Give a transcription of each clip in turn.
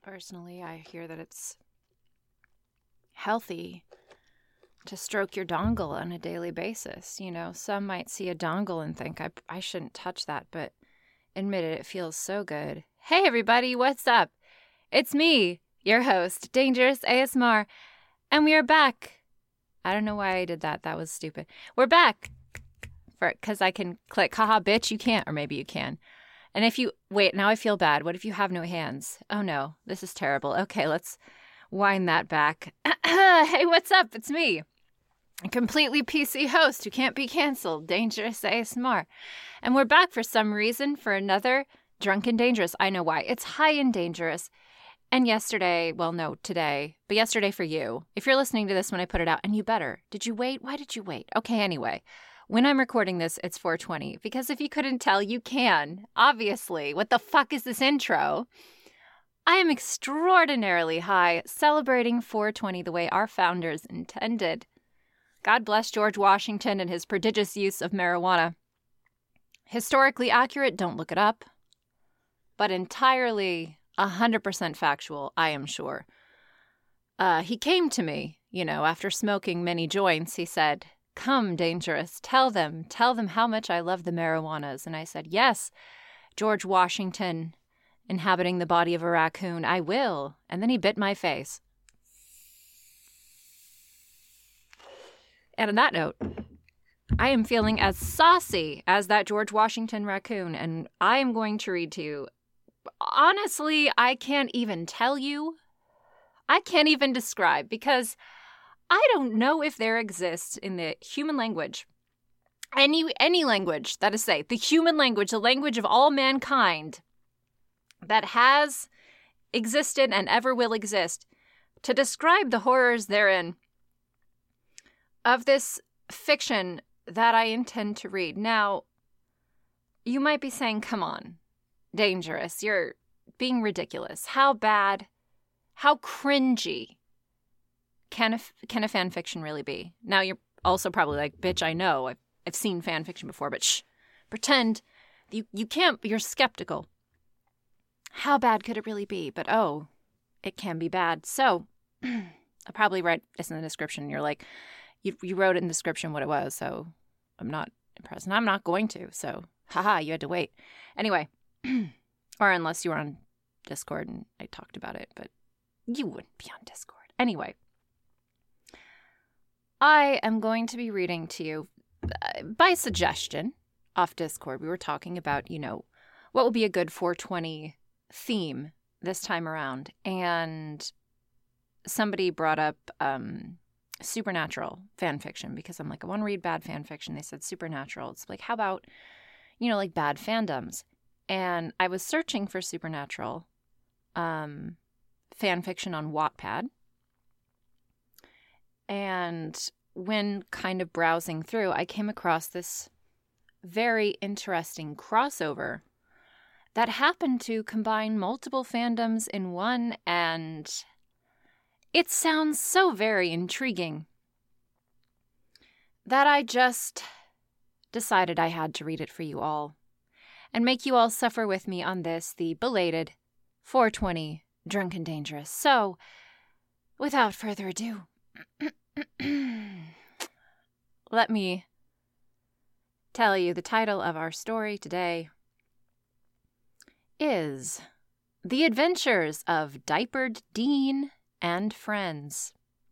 Personally, I hear that it's healthy to stroke your dongle on a daily basis. You know, some might see a dongle and think, I shouldn't touch that, but admit it feels so good. Hey, everybody, what's up? It's me, your host, Dangerous ASMR, and we are back. I don't know why I did that. That was stupid. We're back because I can click, haha, bitch, you can't, or maybe you can. And if you, wait, now I feel bad. What if you have no hands? Oh no, this is terrible. Okay, let's wind that back. Hey, what's up? It's me, a completely PC host who can't be canceled, Dangerous ASMR. And we're back for some reason for another Drunken Dangerous. I know why. It's high and dangerous. And yesterday, well, no, today, but yesterday for you. If you're listening to this when I put it out, and you better. Did you wait? Why did you wait? Okay, anyway. When I'm recording this, it's 4:20, because if you couldn't tell, you can. Obviously. What the fuck is this intro? I am extraordinarily high, celebrating 420 the way our founders intended. God bless George Washington and his prodigious use of marijuana. Historically accurate, don't look it up. But entirely 100% factual, I am sure. He came to me, after smoking many joints, he said, "Come, Dangerous, tell them how much I love the marijuanas." And I said, "Yes, George Washington, inhabiting the body of a raccoon, I will." And then he bit my face. And on that note, I am feeling as saucy as that George Washington raccoon, and I am going to read to you. Honestly, I can't even tell you. I can't even describe, because I don't know if there exists in the human language, any language, that is to say, the human language, the language of all mankind that has existed and ever will exist, to describe the horrors therein of this fiction that I intend to read. Now, you might be saying, come on, Dangerous, you're being ridiculous. How bad, how cringy can a fan fiction really be? Now, you're also probably like, bitch, I know, I've seen fan fiction before, but shh, pretend you can't, you're skeptical. How bad could it really be? But oh, it can be bad. So, I'll probably write this in the description. You're like, you wrote it in the description what it was, so I'm not impressed. And I'm not going to, so haha, you had to wait. Anyway, or unless you were on Discord and I talked about it, but you wouldn't be on Discord. Anyway, I am going to be reading to you by suggestion off Discord. We were talking about, what would be a good 420 theme this time around. And somebody brought up supernatural fan fiction, because I'm like, I want to read bad fan fiction. They said supernatural. It's like, how about, like bad fandoms? And I was searching for supernatural fan fiction on Wattpad. And when kind of browsing through, I came across this very interesting crossover that happened to combine multiple fandoms in one, and it sounds so very intriguing that I just decided I had to read it for you all and make you all suffer with me on this, the belated 420 Drunken Dangerous. So, without further ado, let me tell you the title of our story today is The Adventures of Diapered Dean and Friends.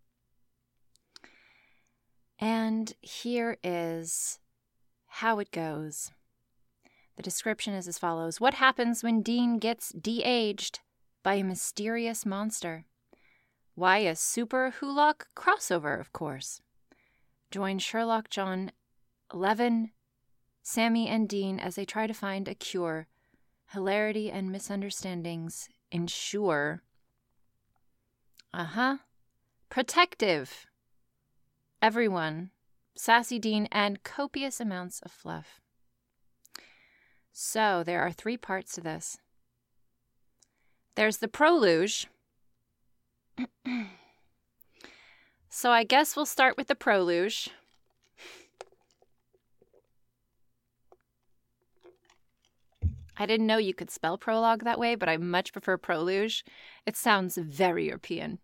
And here is how it goes. The description is as follows. What happens when Dean gets de-aged by a mysterious monster? Why a Super Hulock crossover, of course. Join Sherlock, John, Levin, Sammy, and Dean as they try to find a cure. Hilarity and misunderstandings ensure. Protective. Everyone. Sassy Dean and copious amounts of fluff. So, there are 3 parts to this. There's the proluge. So I guess we'll start with the proluge. I didn't know you could spell prologue that way, but I much prefer proluge. It sounds very European.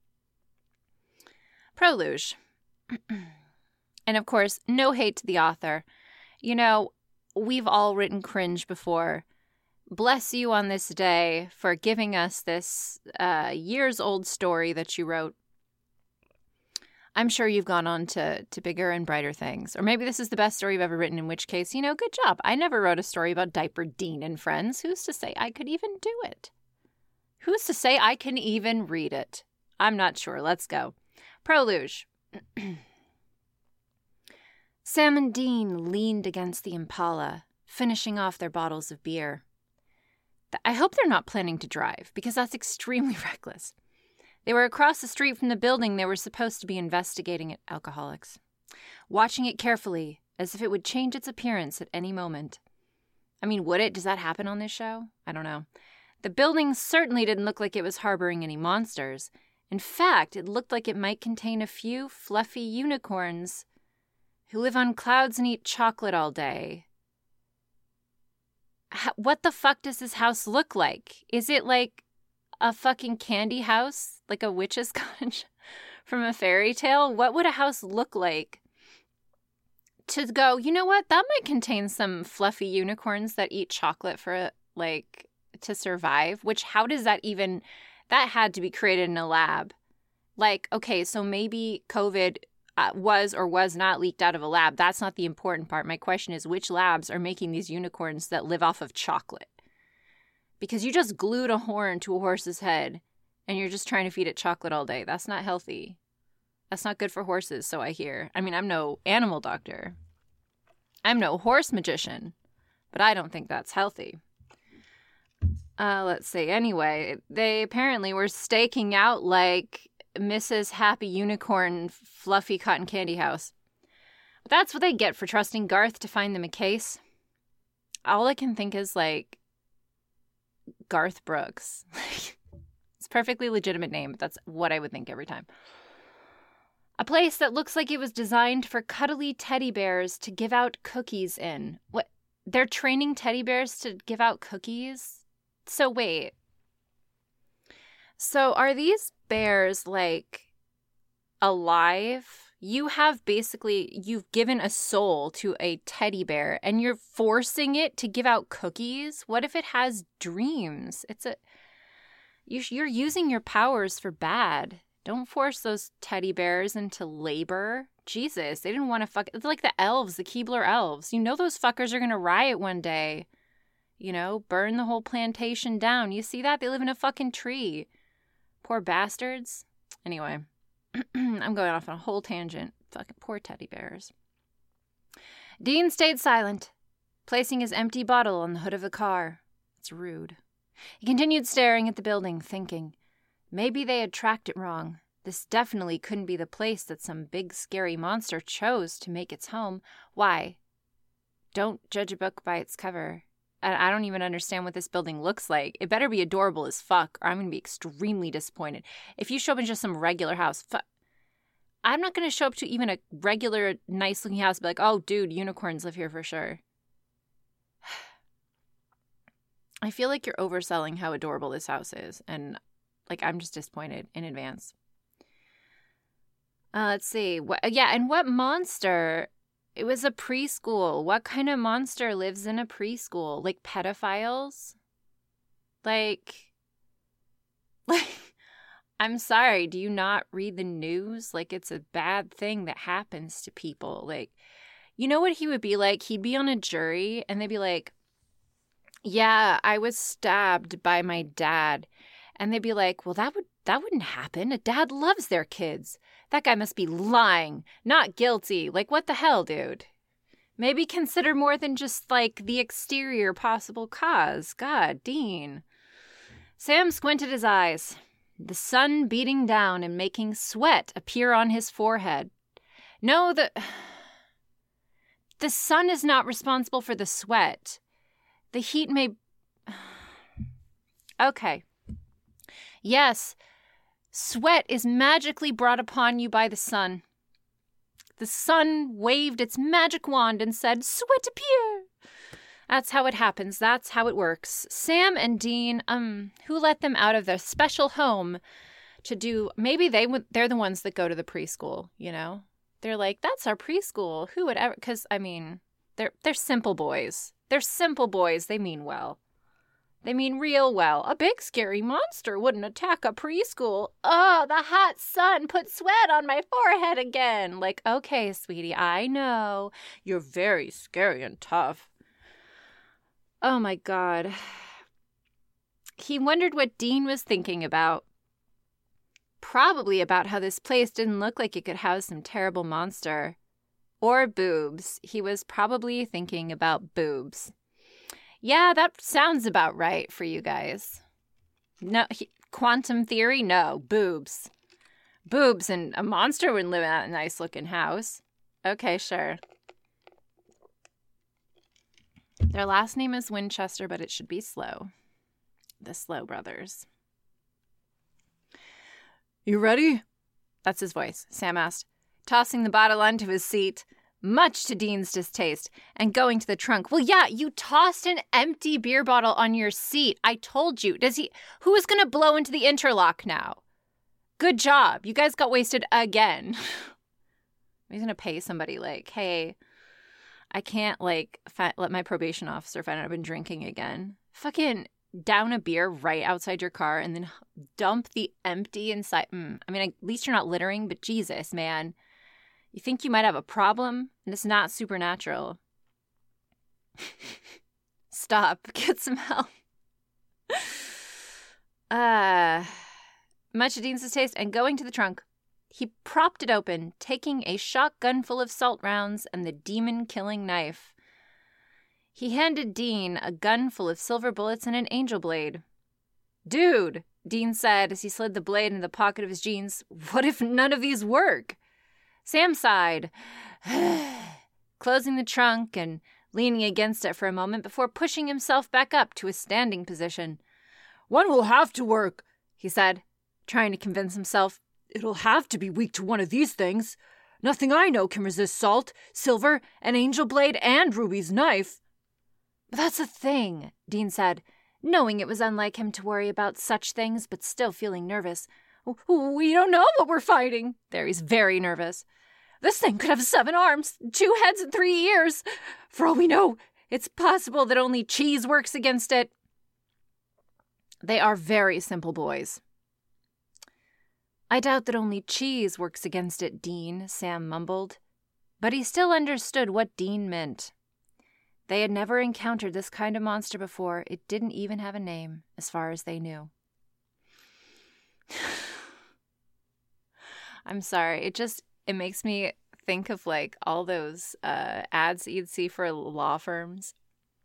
Proluge. And of course, no hate to the author. You know, we've all written cringe before. Bless you on this day for giving us this years-old story that you wrote. I'm sure you've gone on to bigger and brighter things. Or maybe this is the best story you've ever written, in which case, you know, good job. I never wrote a story about Diaper Dean and friends. Who's to say I could even do it? Who's to say I can even read it? I'm not sure. Let's go. Proluge. Sam and Dean leaned against the Impala, finishing off their bottles of beer. I hope they're not planning to drive, because that's extremely reckless. They were across the street from the building they were supposed to be investigating at Alcoholics, watching it carefully, as if it would change its appearance at any moment. I mean, would it? Does that happen on this show? I don't know. The building certainly didn't look like it was harboring any monsters. In fact, it looked like it might contain a few fluffy unicorns who live on clouds and eat chocolate all day. What the fuck does this house look like? Is it like a fucking candy house? Like a witch's cottage from a fairy tale? What would a house look like to go, you know what? That might contain some fluffy unicorns that eat chocolate for, like, to survive. Which, how does that even... That had to be created in a lab. Like, okay, so maybe COVID was or was not leaked out of a lab. That's not the important part. My question is, which labs are making these unicorns that live off of chocolate? Because you just glued a horn to a horse's head and you're just trying to feed it chocolate all day. That's not healthy. That's not good for horses, so I hear. I mean, I'm no animal doctor. I'm no horse magician. But I don't think that's healthy. Let's see. Anyway, they apparently were staking out like Mrs. Happy Unicorn Fluffy Cotton Candy House. But that's what they get for trusting Garth to find them a case. All I can think is, like, Garth Brooks. It's a perfectly legitimate name, but that's what I would think every time. A place that looks like it was designed for cuddly teddy bears to give out cookies in. What? They're training teddy bears to give out cookies? So wait. So are these bears, like, alive? You've given a soul to a teddy bear and you're forcing it to give out cookies? What if it has dreams? You're using your powers for bad. Don't force those teddy bears into labor. Jesus, they didn't want to fuck. It's like the elves, the Keebler elves. You know those fuckers are going to riot one day. You know, burn the whole plantation down. You see that? They live in a fucking tree. Poor bastards. Anyway, I'm going off on a whole tangent. Fucking poor teddy bears. Dean stayed silent, placing his empty bottle on the hood of the car. It's rude. He continued staring at the building, thinking, maybe they had tracked it wrong. This definitely couldn't be the place that some big scary monster chose to make its home. Why? Don't judge a book by its cover. I don't even understand what this building looks like. It better be adorable as fuck, or I'm going to be extremely disappointed. If you show up in just some regular house, I'm not going to show up to even a regular, nice-looking house and be like, oh, dude, unicorns live here for sure. I feel like you're overselling how adorable this house is, and, like, I'm just disappointed in advance. Let's see. And what monster... It was a preschool. What kind of monster lives in a preschool? Like pedophiles? Like, I'm sorry, do you not read the news? Like, it's a bad thing that happens to people. Like, you know what he would be like? He'd be on a jury and they'd be like, yeah, I was stabbed by my dad. And they'd be like, well, that wouldn't happen. A dad loves their kids. That guy must be lying, not guilty. Like, what the hell, dude? Maybe consider more than just, like, the exterior possible cause. God, Dean. Sam squinted his eyes, the sun beating down and making sweat appear on his forehead. No, the sun is not responsible for the sweat. The heat may... Okay. Yes, sweat is magically brought upon you by the sun. The sun waved its magic wand and said, sweat appear! That's how it happens. That's how it works. Sam and Dean, who let them out of their special home to do, maybe they're the ones that go to the preschool, you know? They're like, that's our preschool. Who would ever, because, I mean, they're simple boys. They're simple boys. They mean well. They mean real well. A big scary monster wouldn't attack a preschool. Oh, the hot sun put sweat on my forehead again. Like, okay, sweetie, I know. You're very scary and tough. Oh my God. He wondered what Dean was thinking about. Probably about how this place didn't look like it could house some terrible monster. Or boobs. He was probably thinking about boobs. Yeah, that sounds about right for you guys. No, quantum theory? No, boobs. Boobs, and a monster wouldn't live in that nice-looking house. Okay, sure. Their last name is Winchester, but it should be Slow. The Slow brothers. You ready? That's his voice, Sam asked, tossing the bottle onto his seat, much to Dean's distaste, and going to the trunk. Well, yeah, you tossed an empty beer bottle on your seat. I told you. Who is going to blow into the interlock now? Good job. You guys got wasted again. He's going to pay somebody like, hey, I can't let my probation officer find out I've been drinking again. Fucking down a beer right outside your car and then dump the empty inside. I mean, at least you're not littering, but Jesus, man. You think you might have a problem, and it's not supernatural. Stop. Get some help. Much to Dean's distaste, and going to the trunk, he propped it open, taking a shotgun full of salt rounds and the demon-killing knife. He handed Dean a gun full of silver bullets and an angel blade. Dude, Dean said as he slid the blade into the pocket of his jeans, what if none of these work? Sam sighed, closing the trunk and leaning against it for a moment before pushing himself back up to a standing position. One will have to work, he said, trying to convince himself. It'll have to be weak to one of these things. Nothing I know can resist salt, silver, an angel blade, and Ruby's knife. But that's the thing, Dean said, knowing it was unlike him to worry about such things, but still feeling nervous. We don't know what we're fighting. There, he's very nervous. This thing could have 7 arms, 2 heads, and 3 ears. For all we know, it's possible that only cheese works against it. They are very simple boys. I doubt that only cheese works against it, Dean, Sam mumbled. But he still understood what Dean meant. They had never encountered this kind of monster before. It didn't even have a name, as far as they knew. I'm sorry. It makes me think of like all those ads that you'd see for law firms.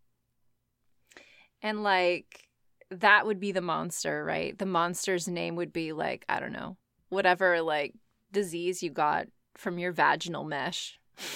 And like that would be the monster, right? The monster's name would be like, I don't know, whatever like disease you got from your vaginal mesh.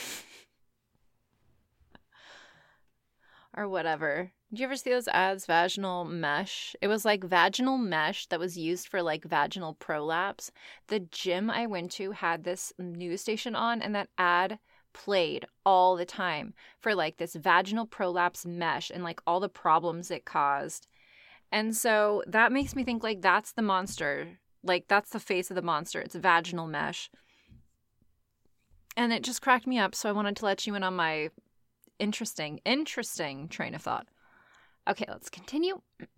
Or whatever. Did you ever see those ads, vaginal mesh? It was like vaginal mesh that was used for like vaginal prolapse. The gym I went to had this news station on, and that ad played all the time for like this vaginal prolapse mesh and like all the problems it caused. And so that makes me think like that's the monster. Like that's the face of the monster. It's vaginal mesh. And it just cracked me up, so I wanted to let you in on my interesting train of thought. Okay, let's continue.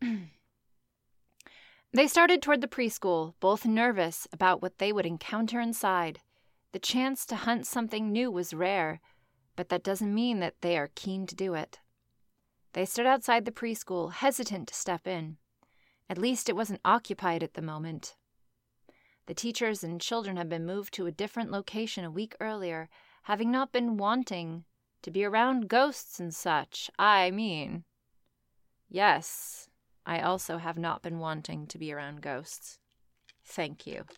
They started toward the preschool, both nervous about what they would encounter inside. The chance to hunt something new was rare, but that doesn't mean that they are keen to do it. They stood outside the preschool, hesitant to step in. At least it wasn't occupied at the moment. The teachers and children had been moved to a different location a week earlier, having not been wanting to be around ghosts and such. I mean, yes, I also have not been wanting to be around ghosts. Thank you.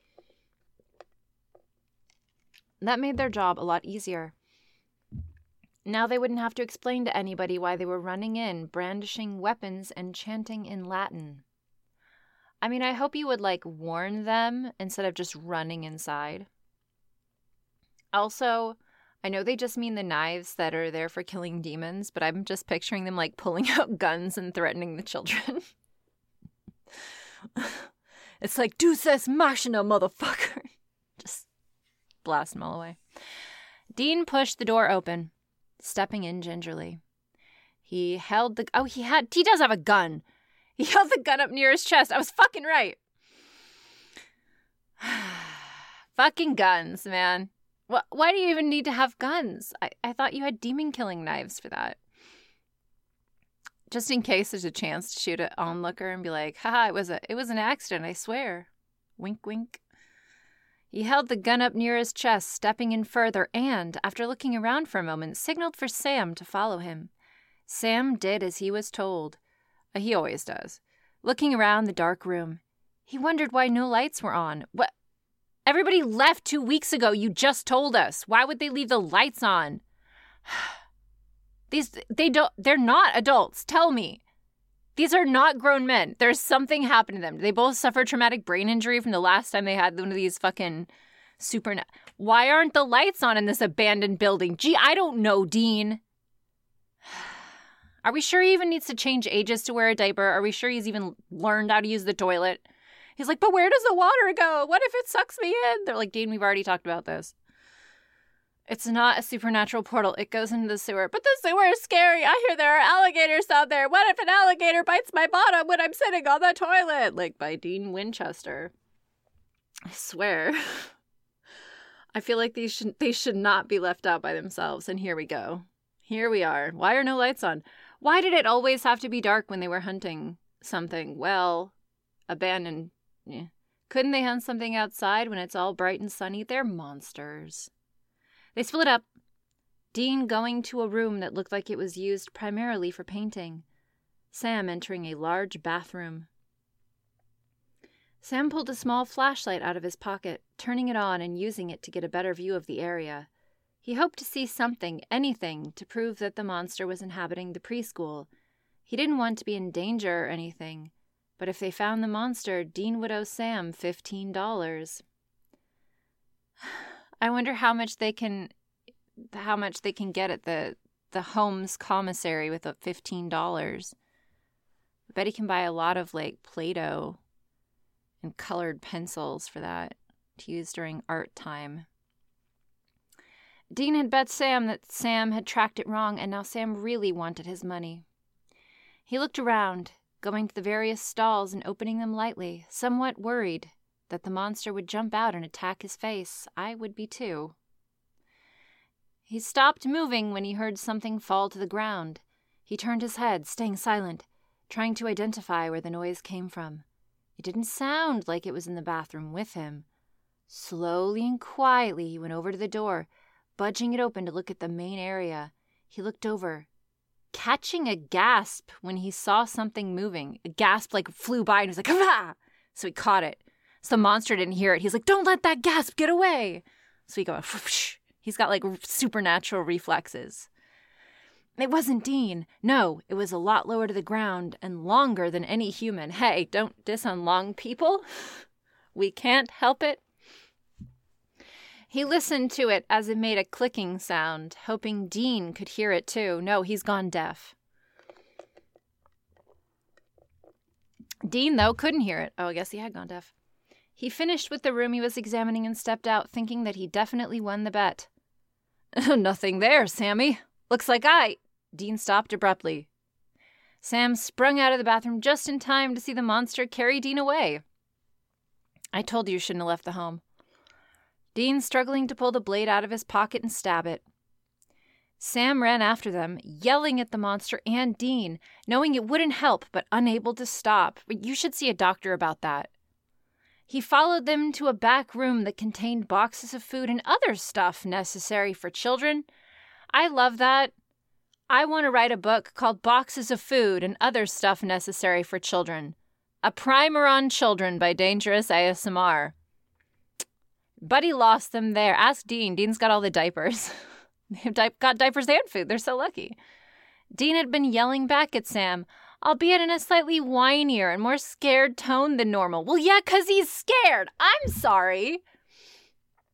That made their job a lot easier. Now they wouldn't have to explain to anybody why they were running in, brandishing weapons and chanting in Latin. I mean, I hope you would, like, warn them instead of just running inside. Also, I know they just mean the knives that are there for killing demons, but I'm just picturing them like pulling out guns and threatening the children. It's like, Deus Ex Machina, motherfucker. Just blast them all away. Dean pushed the door open, stepping in gingerly. He held the... Oh, he does have a gun. He held the gun up near his chest. I was fucking right. Fucking guns, man. Why do you even need to have guns? I thought you had demon-killing knives for that. Just in case there's a chance to shoot an onlooker and be like, haha, it was an accident, I swear. Wink, wink. He held the gun up near his chest, stepping in further, and, after looking around for a moment, signaled for Sam to follow him. Sam did as he was told. He always does. Looking around the dark room, he wondered why no lights were on. What? Everybody left 2 weeks ago. You just told us. Why would they leave the lights on? They're not adults. Tell me. These are not grown men. There's something happened to them. They both suffered traumatic brain injury from the last time they had one of these fucking Why aren't the lights on in this abandoned building? Gee, I don't know, Dean. Are we sure he even needs to change ages to wear a diaper? Are we sure he's even learned how to use the toilet? He's like, but where does the water go? What if it sucks me in? They're like, Dean, we've already talked about this. It's not a supernatural portal. It goes into the sewer. But the sewer is scary. I hear there are alligators down there. What if an alligator bites my bottom when I'm sitting on the toilet? Like by Dean Winchester. I swear. I feel like they should not be left out by themselves. And here we go. Here we are. Why are no lights on? Why did it always have to be dark when they were hunting something? Well, abandoned. Yeah. Couldn't they hunt something outside when it's all bright and sunny? They're monsters. They split up, Dean going to a room that looked like it was used primarily for painting, Sam entering a large bathroom. Sam pulled a small flashlight out of his pocket, turning it on and using it to get a better view of the area. He hoped to see something, anything, to prove that the monster was inhabiting the preschool. He didn't want to be in danger or anything, but if they found the monster, Dean would owe Sam $15. I wonder how much they can get at the Holmes commissary with $15. I bet he can buy a lot of like Play-Doh and colored pencils for that to use during art time. Dean had bet Sam that Sam had tracked it wrong, and now Sam really wanted his money. He looked around, going to the various stalls and opening them lightly, somewhat worried that the monster would jump out and attack his face. I would be too. He stopped moving when he heard something fall to the ground. He turned his head, staying silent, trying to identify where the noise came from. It didn't sound like it was in the bathroom with him. Slowly and quietly, he went over to the door, budging it open to look at the main area. He looked over, catching a gasp when he saw something moving. A gasp like flew by and he was like, "Hurrah!" So he caught it. So the monster didn't hear it. He's like, "Don't let that gasp get away." So he goes, whoosh. He's got like supernatural reflexes. It wasn't Dean. No, it was a lot lower to the ground and longer than any human. Hey, don't diss on long people. We can't help it. He listened to it as it made a clicking sound, hoping Dean could hear it too. No, he's gone deaf. Dean, though, couldn't hear it. Oh, I guess he had gone deaf. He finished with the room he was examining and stepped out, thinking that he definitely won the bet. Nothing there, Sammy. Looks like Dean stopped abruptly. Sam sprung out of the bathroom just in time to see the monster carry Dean away. I told you shouldn't have left the home. Dean struggling to pull the blade out of his pocket and stab it. Sam ran after them, yelling at the monster and Dean, knowing it wouldn't help but unable to stop. You should see a doctor about that. He followed them to a back room that contained boxes of food and other stuff necessary for children. I love that. I want to write a book called Boxes of Food and Other Stuff Necessary for Children. A primer on children by Dangerous ASMR. Buddy lost them there. Ask Dean. Dean's got all the diapers. They've got diapers and food. They're so lucky. Dean had been yelling back at Sam, albeit in a slightly whinier and more scared tone than normal. Well, yeah, 'cause he's scared. I'm sorry.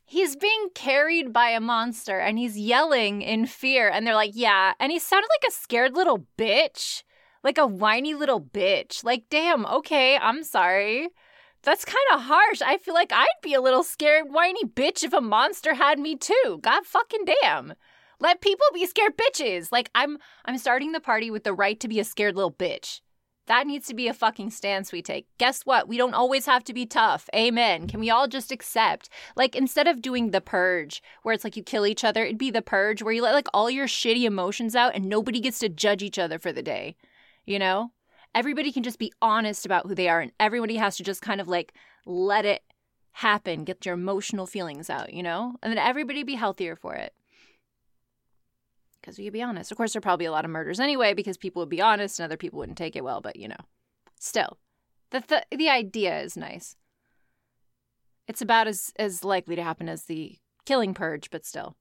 He's being carried by a monster and he's yelling in fear. And they're like, yeah. And he sounded like a scared little bitch. Like a whiny little bitch. Like, damn, okay, I'm sorry. That's kind of harsh. I feel like I'd be a little scared whiny bitch if a monster had me too. God fucking damn. Let people be scared bitches. Like, I'm starting the party with the right to be a scared little bitch. That needs to be a fucking stance we take. Guess what? We don't always have to be tough. Amen. Can we all just accept? Like, instead of doing the purge, where it's like you kill each other, it'd be the purge where you let like all your shitty emotions out and nobody gets to judge each other for the day. You know? Everybody can just be honest about who they are and everybody has to just kind of like let it happen. Get your emotional feelings out, you know? And then everybody be healthier for it. Because we could be honest. Of course, there'd probably be a lot of murders anyway because people would be honest and other people wouldn't take it well. But, you know, still, the idea is nice. It's about as likely to happen as the killing purge, but still.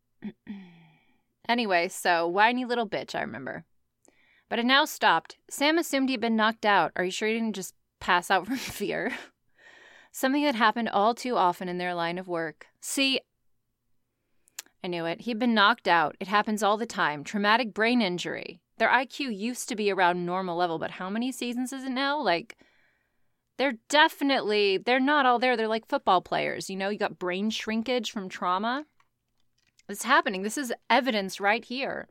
Anyway, so whiny little bitch, I remember. But it now stopped. Sam assumed he'd been knocked out. Are you sure he didn't just pass out from fear? Something that happened all too often in their line of work. See, I knew it. He'd been knocked out. It happens all the time. Traumatic brain injury. Their IQ used to be around normal level, but how many seasons is it now? Like, they're not all there. They're like football players, you know? You got brain shrinkage from trauma. It's happening. This is evidence right here.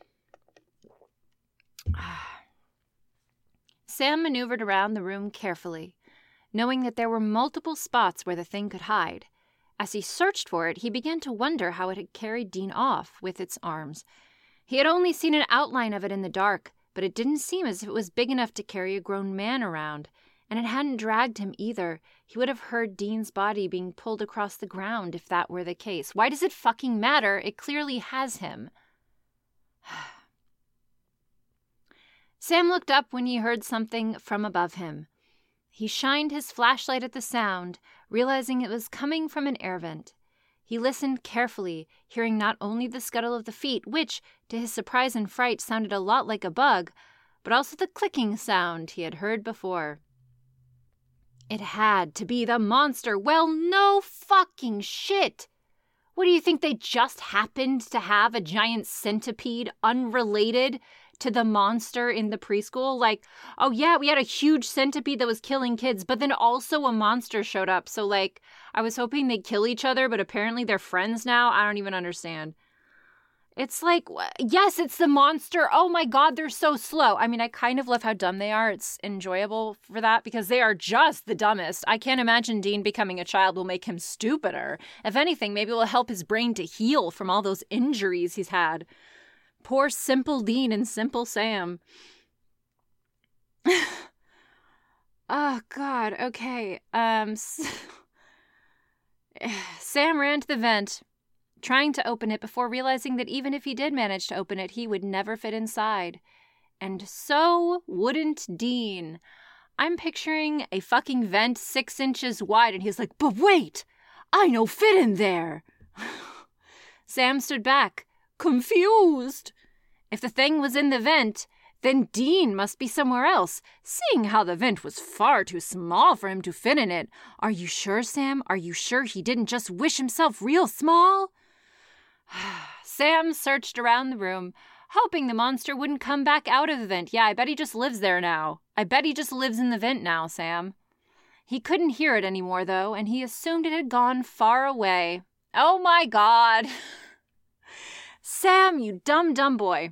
Sam maneuvered around the room carefully, knowing that there were multiple spots where the thing could hide. As he searched for it, he began to wonder how it had carried Dean off with its arms. He had only seen an outline of it in the dark, but it didn't seem as if it was big enough to carry a grown man around, and it hadn't dragged him either. He would have heard Dean's body being pulled across the ground if that were the case. Why does it fucking matter? It clearly has him. Sam looked up when he heard something from above him. He shined his flashlight at the sound, realizing it was coming from an air vent. He listened carefully, hearing not only the scuttle of the feet, which, to his surprise and fright, sounded a lot like a bug, but also the clicking sound he had heard before. It had to be the monster. Well, no fucking shit. What do you think, they just happened to have a giant centipede unrelated to the monster in the preschool? Like, oh yeah, we had a huge centipede that was killing kids, but then also a monster showed up. So like, I was hoping they'd kill each other, but apparently they're friends now. I don't even understand. It's like, yes, it's the monster. Oh my God, they're so slow. I mean, I kind of love how dumb they are. It's enjoyable for that because they are just the dumbest. I can't imagine Dean becoming a child will make him stupider. If anything, maybe it will help his brain to heal from all those injuries he's had. Poor simple Dean and simple Sam. Oh, God. Okay. Sam ran to the vent, trying to open it before realizing that even if he did manage to open it, he would never fit inside. And so wouldn't Dean. I'm picturing a fucking vent 6 inches wide, and he's like, but wait, I no fit in there. Sam stood back, confused. If the thing was in the vent, then Dean must be somewhere else, seeing how the vent was far too small for him to fit in it. Are you sure, Sam? Are you sure he didn't just wish himself real small? Sam searched around the room, hoping the monster wouldn't come back out of the vent. Yeah, I bet he just lives there now. I bet he just lives in the vent now, Sam. He couldn't hear it anymore, though, and he assumed it had gone far away. Oh, my God. Sam, you dumb boy.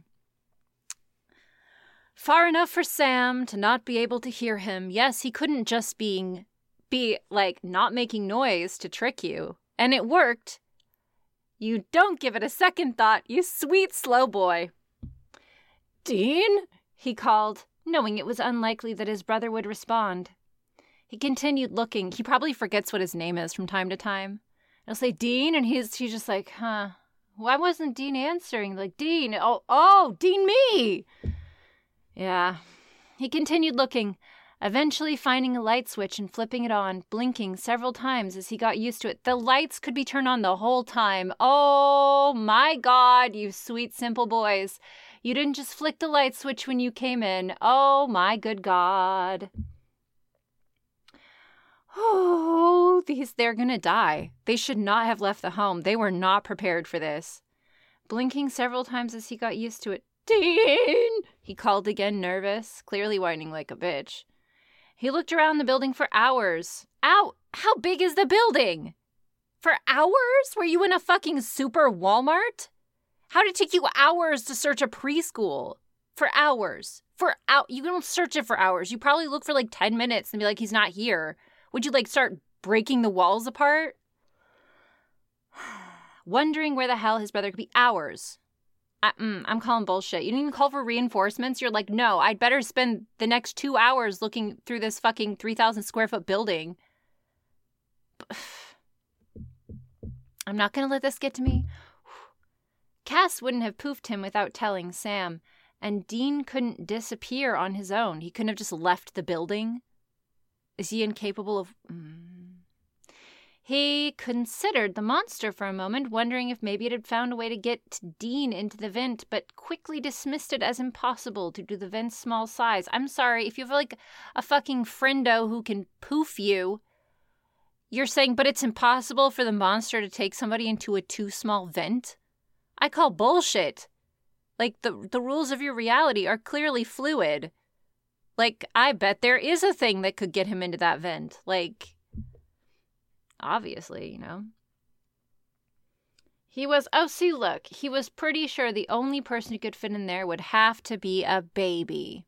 Far enough for Sam to not be able to hear him. Yes, he couldn't just be like not making noise to trick you. And it worked. You don't give it a second thought, you sweet slow boy. Dean? He called, knowing it was unlikely that his brother would respond. He continued looking. He probably forgets what his name is from time to time. He'll say, Dean, and he's just like, huh. Why wasn't Dean answering? Like, Dean, oh, Dean me! Yeah. He continued looking, eventually finding a light switch and flipping it on, blinking several times as he got used to it. The lights could be turned on the whole time. Oh, my God, you sweet, simple boys. You didn't just flick the light switch when you came in. Oh, my good God. Oh, they're gonna die. They should not have left the home. They were not prepared for this. Blinking several times as he got used to it. Dean! He called again, nervous, clearly whining like a bitch. He looked around the building for hours. Ow! How big is the building? For hours? Were you in a fucking super Walmart? How did it take you hours to search a preschool? For hours. You don't search it for hours. You probably look for like 10 minutes and be like, he's not here. Would you like start breaking the walls apart? Wondering where the hell his brother could be. Hours. I'm calling bullshit. You didn't even call for reinforcements. You're like, no, I'd better spend the next 2 hours looking through this fucking 3,000 square foot building. I'm not going to let this get to me. Cass wouldn't have poofed him without telling Sam, and Dean couldn't disappear on his own. He couldn't have just left the building. Is he incapable of... He considered the monster for a moment, wondering if maybe it had found a way to get Dean into the vent, but quickly dismissed it as impossible due to the vent's small size. I'm sorry, if you have like a fucking friendo who can poof you, you're saying, but it's impossible for the monster to take somebody into a too small vent? I call bullshit. Like, the rules of your reality are clearly fluid. Like, I bet there is a thing that could get him into that vent. Like... obviously, you know. He was pretty sure the only person who could fit in there would have to be a baby.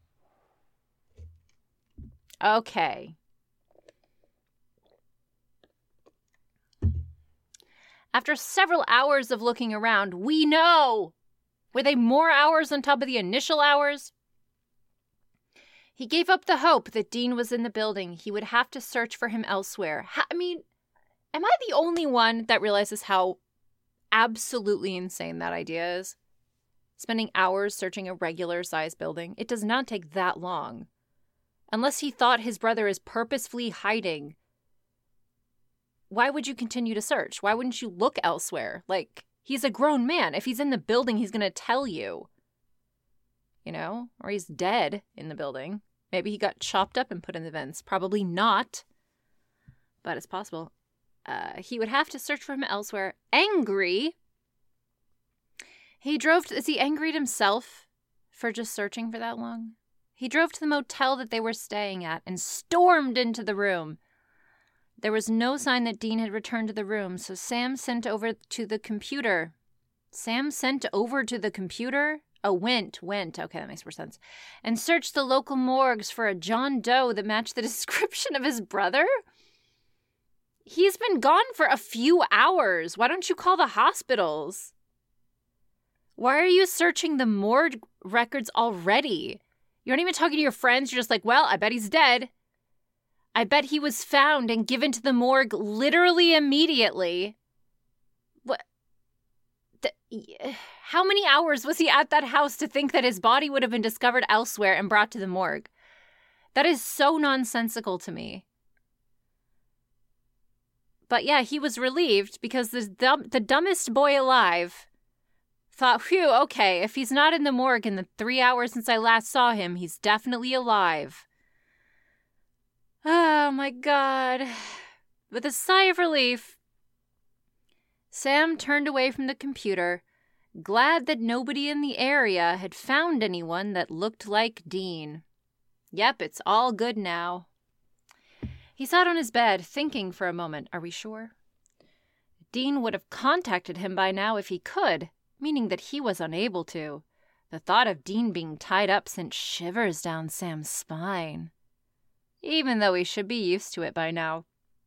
Okay. After several hours of looking around, we know! Were they more hours on top of the initial hours? He gave up the hope that Dean was in the building. He would have to search for him elsewhere. Am I the only one that realizes how absolutely insane that idea is? Spending hours searching a regular-sized building. It does not take that long. Unless he thought his brother is purposefully hiding. Why would you continue to search? Why wouldn't you look elsewhere? Like, he's a grown man. If he's in the building, he's going to tell you. You know? Or he's dead in the building. Maybe he got chopped up and put in the vents. Probably not. But it's possible. He would have to search for him elsewhere. Angry. Is he angry at himself for just searching for that long? He drove to the motel that they were staying at and stormed into the room. There was no sign that Dean had returned to the room, so Sam sent over to the computer. Oh, went. Okay, that makes more sense. And searched the local morgues for a John Doe that matched the description of his brother? He's been gone for a few hours. Why don't you call the hospitals? Why are you searching the morgue records already? You're not even talking to your friends. You're just like, well, I bet he's dead. I bet he was found and given to the morgue literally immediately. What? How many hours was he at that house to think that his body would have been discovered elsewhere and brought to the morgue? That is so nonsensical to me. But yeah, he was relieved because the dumbest boy alive thought, phew, okay, if he's not in the morgue in the 3 hours since I last saw him, he's definitely alive. Oh my God. With a sigh of relief, Sam turned away from the computer, glad that nobody in the area had found anyone that looked like Dean. Yep, it's all good now. He sat on his bed, thinking for a moment. Are we sure? Dean would have contacted him by now if he could, meaning that he was unable to. The thought of Dean being tied up sent shivers down Sam's spine, even though he should be used to it by now.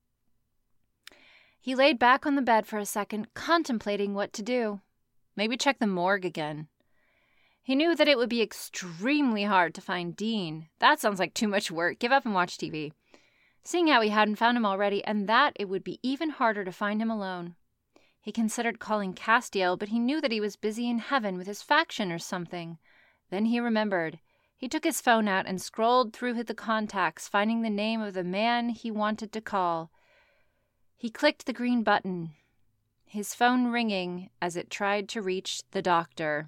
He laid back on the bed for a second, contemplating what to do. Maybe check the morgue again. He knew that it would be extremely hard to find Dean. That sounds like too much work. Give up and watch TV. Seeing how he hadn't found him already, and that it would be even harder to find him alone. He considered calling Castiel, but he knew that he was busy in heaven with his faction or something. Then he remembered. He took his phone out and scrolled through the contacts, finding the name of the man he wanted to call. He clicked the green button, his phone ringing as it tried to reach the doctor.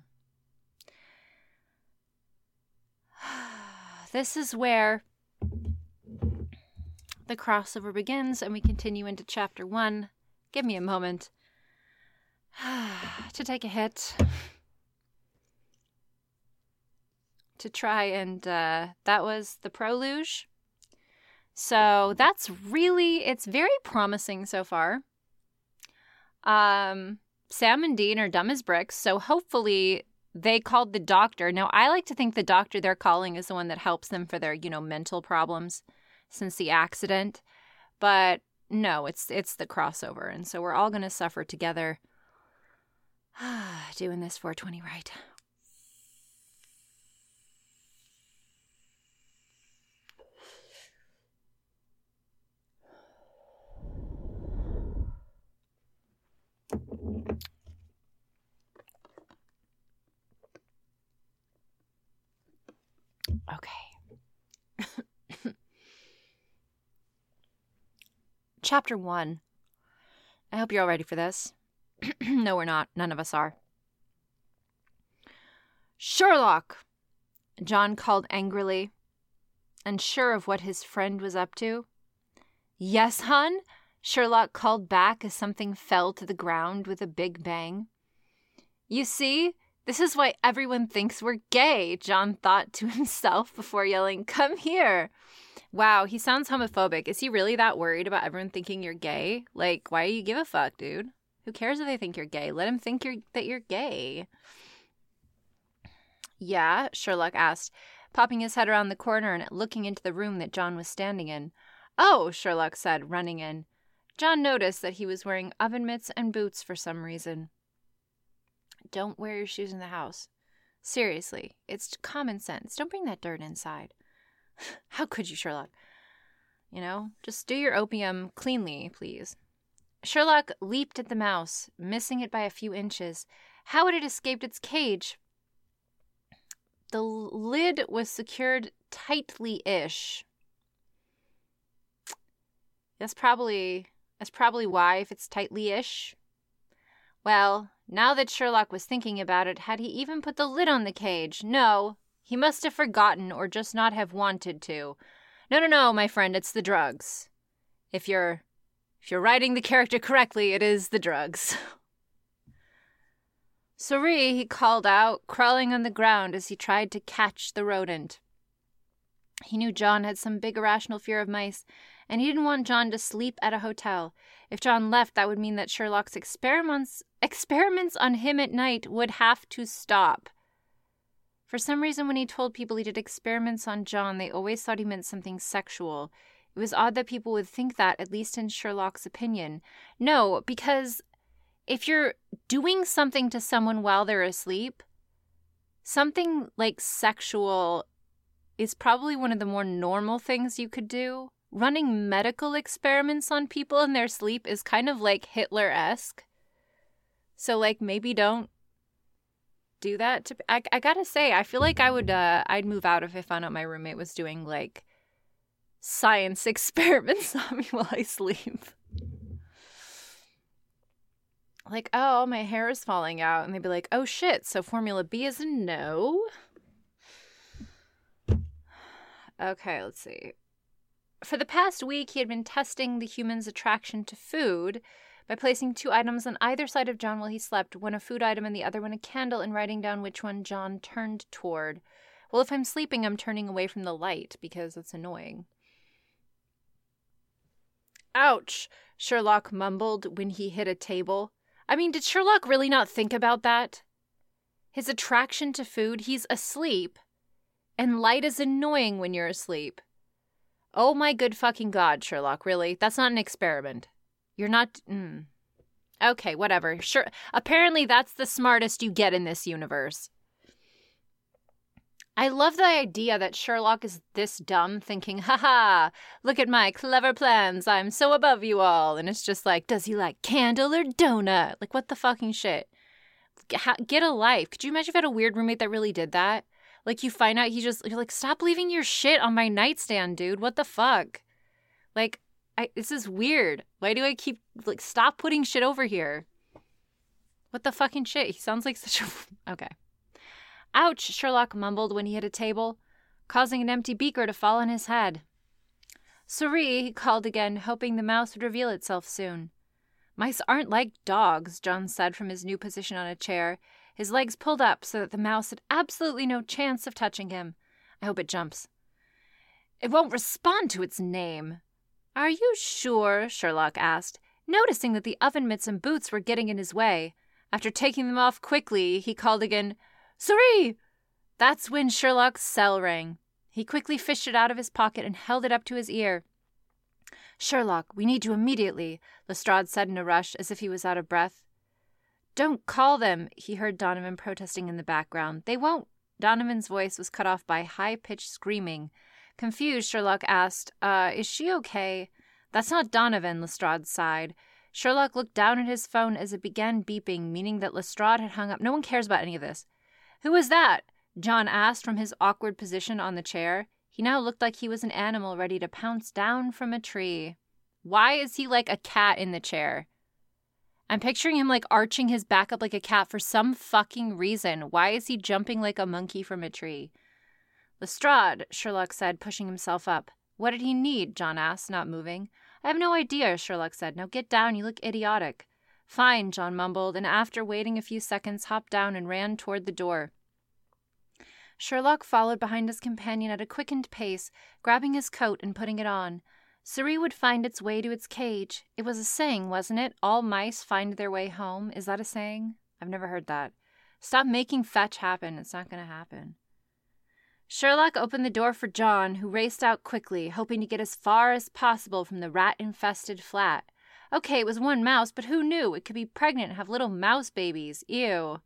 This is where The crossover begins and we continue into chapter 1. Give me a moment to take a hit. To try and, that was the prelude. So that's really, it's very promising so far. Sam and Dean are dumb as bricks, so hopefully they called the doctor. Now, I like to think the doctor they're calling is the one that helps them for their, mental problems since the accident. But no, it's the crossover, and so we're all going to suffer together. Doing this 420 right. Okay. Chapter 1. I hope you're all ready for this. No, we're not. None of us are. Sherlock! John called angrily, unsure of what his friend was up to. Yes, hon? Sherlock called back as something fell to the ground with a big bang. You see, this is why everyone thinks we're gay, John thought to himself before yelling, Come here. Wow, he sounds homophobic. Is he really that worried about everyone thinking you're gay? Like, why do you give a fuck, dude? Who cares if they think you're gay? Let them think that you're gay. Yeah, Sherlock asked, popping his head around the corner and looking into the room that John was standing in. Oh, Sherlock said, running in. John noticed that he was wearing oven mitts and boots for some reason. Don't wear your shoes in the house. Seriously, it's common sense. Don't bring that dirt inside. How could you, Sherlock? Just do your opium cleanly, please. Sherlock leaped at the mouse, missing it by a few inches. How had it escaped its cage? The lid was secured tightly-ish. That's probably why, if it's tightly-ish. Well, now that Sherlock was thinking about it, had he even put the lid on the cage? No, he must have forgotten or just not have wanted to. No, my friend, it's the drugs. If you're writing the character correctly, it is the drugs. Sorry, he called out, crawling on the ground as he tried to catch the rodent. He knew John had some big irrational fear of mice, and he didn't want John to sleep at a hotel. If John left, that would mean that Sherlock's experiments on him at night would have to stop. For some reason, when he told people he did experiments on John, they always thought he meant something sexual. It was odd that people would think that, at least in Sherlock's opinion. No, because if you're doing something to someone while they're asleep, something like sexual is probably one of the more normal things you could do. Running medical experiments on people in their sleep is kind of like Hitler-esque. So, maybe don't do that. I gotta say, I feel like I'd move out if I found out my roommate was doing, science experiments on me while I sleep. Oh, my hair is falling out. And they'd be like, oh, shit, so Formula B is a no? Okay, let's see. For the past week, he had been testing the human's attraction to food by placing 2 items on either side of John while he slept, one a food item and the other one a candle, and writing down which one John turned toward. Well, if I'm sleeping, I'm turning away from the light, because it's annoying. Ouch, Sherlock mumbled when he hit a table. I mean, did Sherlock really not think about that? His attraction to food, he's asleep, and light is annoying when you're asleep. Oh my good fucking God, Sherlock, really? That's not an experiment. You're not... Okay, whatever. Sure. Apparently that's the smartest you get in this universe. I love the idea that Sherlock is this dumb, thinking, haha, look at my clever plans, I'm so above you all. And it's just does he like candle or donut? What the fucking shit? Get a life. Could you imagine if I had a weird roommate that really did that? You find out you're like, stop leaving your shit on my nightstand, dude. What the fuck? This is weird. Why do I keep, stop putting shit over here? What the fucking shit? He sounds like such a... Okay. Ouch, Sherlock mumbled when he hit a table, causing an empty beaker to fall on his head. Suri, he called again, hoping the mouse would reveal itself soon. Mice aren't like dogs, John said from his new position on a chair, his legs pulled up so that the mouse had absolutely no chance of touching him. I hope it jumps. It won't respond to its name. Are you sure? Sherlock asked, noticing that the oven mitts and boots were getting in his way. After taking them off quickly, he called again, Suri! That's when Sherlock's cell rang. He quickly fished it out of his pocket and held it up to his ear. Sherlock, we need you immediately, Lestrade said in a rush, as if he was out of breath. Don't call them, he heard Donovan protesting in the background. They won't. Donovan's voice was cut off by high-pitched screaming. Confused, Sherlock asked, is she okay? That's not Donovan, Lestrade sighed. Sherlock looked down at his phone as it began beeping, meaning that Lestrade had hung up. No one cares about any of this. Who was that? John asked from his awkward position on the chair. He now looked like he was an animal ready to pounce down from a tree. Why is he like a cat in the chair? I'm picturing him like arching his back up like a cat for some fucking reason. Why is he jumping like a monkey from a tree? Lestrade, Sherlock said, pushing himself up. What did he need? John asked, not moving. I have no idea, Sherlock said. Now get down, you look idiotic. Fine, John mumbled, and after waiting a few seconds, hopped down and ran toward the door. Sherlock followed behind his companion at a quickened pace, grabbing his coat and putting it on. Suri would find its way to its cage. It was a saying, wasn't it? All mice find their way home. Is that a saying? I've never heard that. Stop making fetch happen. It's not going to happen. Sherlock opened the door for John, who raced out quickly, hoping to get as far as possible from the rat-infested flat. Okay, it was one mouse, but who knew? It could be pregnant and have little mouse babies. Ew.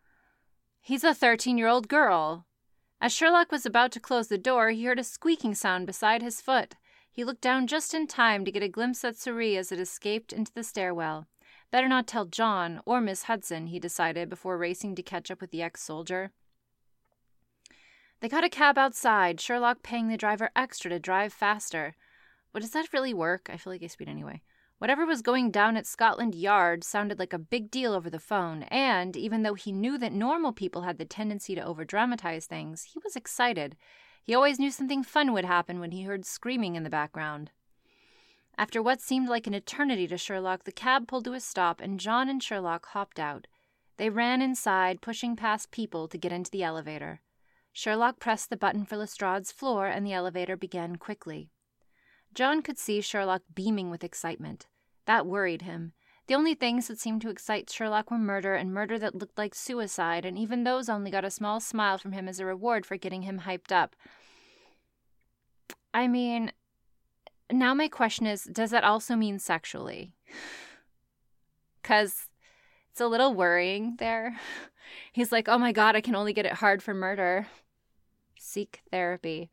He's a 13-year-old girl. As Sherlock was about to close the door, he heard a squeaking sound beside his foot. He looked down just in time to get a glimpse at Suri as it escaped into the stairwell. Better not tell John or Miss Hudson, he decided, before racing to catch up with the ex-soldier. They got a cab outside, Sherlock paying the driver extra to drive faster. But does that really work? I feel like I speed anyway. Whatever was going down at Scotland Yard sounded like a big deal over the phone, and even though he knew that normal people had the tendency to overdramatize things, he was excited. He always knew something fun would happen when he heard screaming in the background. After what seemed like an eternity to Sherlock, the cab pulled to a stop, and John and Sherlock hopped out. They ran inside, pushing past people to get into the elevator. Sherlock pressed the button for Lestrade's floor, and the elevator began quickly. John could see Sherlock beaming with excitement. That worried him. The only things that seemed to excite Sherlock were murder, and murder that looked like suicide, and even those only got a small smile from him as a reward for getting him hyped up. I mean, now my question is, does that also mean sexually? 'Cause it's a little worrying there. He's like, oh my god, I can only get it hard for murder. Seek therapy.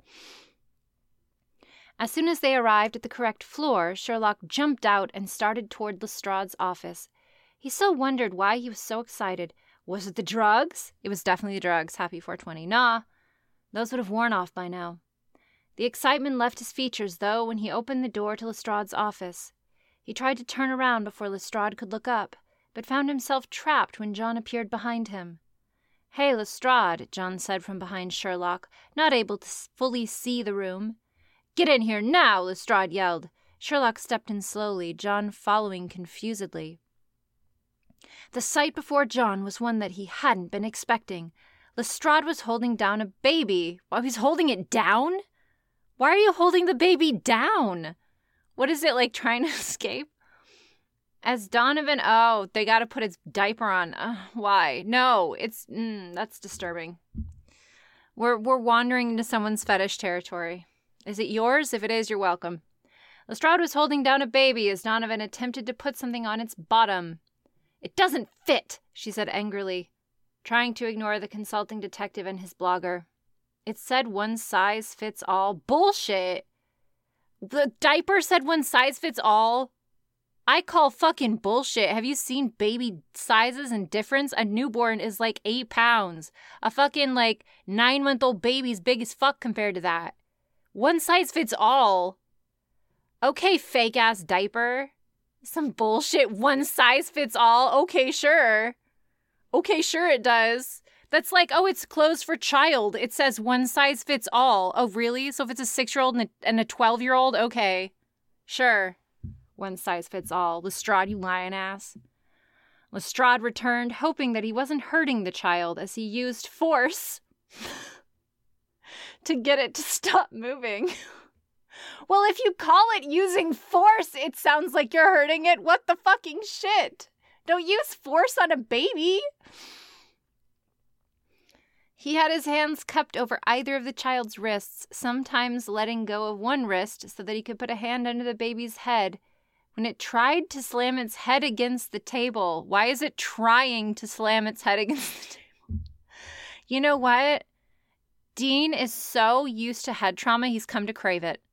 As soon as they arrived at the correct floor, Sherlock jumped out and started toward Lestrade's office. He still wondered why he was so excited. Was it the drugs? It was definitely the drugs. Happy 420. Nah, those would have worn off by now. The excitement left his features, though, when he opened the door to Lestrade's office. He tried to turn around before Lestrade could look up, but found himself trapped when John appeared behind him. Hey, Lestrade, John said from behind Sherlock, not able to fully see the room. Get in here now, Lestrade yelled. Sherlock stepped in slowly, John following confusedly. The sight before John was one that he hadn't been expecting. Lestrade was holding down a baby. Why, he's holding it down? Why are you holding the baby down? What is it, like trying to escape? As Donovan, they gotta put its diaper on. Why? No, that's disturbing. We're wandering into someone's fetish territory. Is it yours? If it is, you're welcome. Lestrade was holding down a baby as Donovan attempted to put something on its bottom. It doesn't fit, she said angrily, trying to ignore the consulting detective and his blogger. It said one size fits all. Bullshit! The diaper said one size fits all? I call fucking bullshit. Have you seen baby sizes and difference? A newborn is like 8 pounds. A fucking 9-month-old baby's big as fuck compared to that. One size fits all. Okay, fake-ass diaper. Some bullshit one size fits all. Okay, sure. Okay, sure it does. That's like, oh, it's clothes for child. It says one size fits all. Oh, really? So if it's a 6-year-old and a 12-year-old, okay. Sure. One size fits all. Lestrade, you lying ass. Lestrade returned, hoping that he wasn't hurting the child as he used force to get it to stop moving. Well, if you call it using force, it sounds like you're hurting it. What the fucking shit? Don't use force on a baby. He had his hands cupped over either of the child's wrists, sometimes letting go of one wrist so that he could put a hand under the baby's head. When it tried to slam its head against the table, why is it trying to slam its head against the table? You know what? Dean is so used to head trauma, he's come to crave it.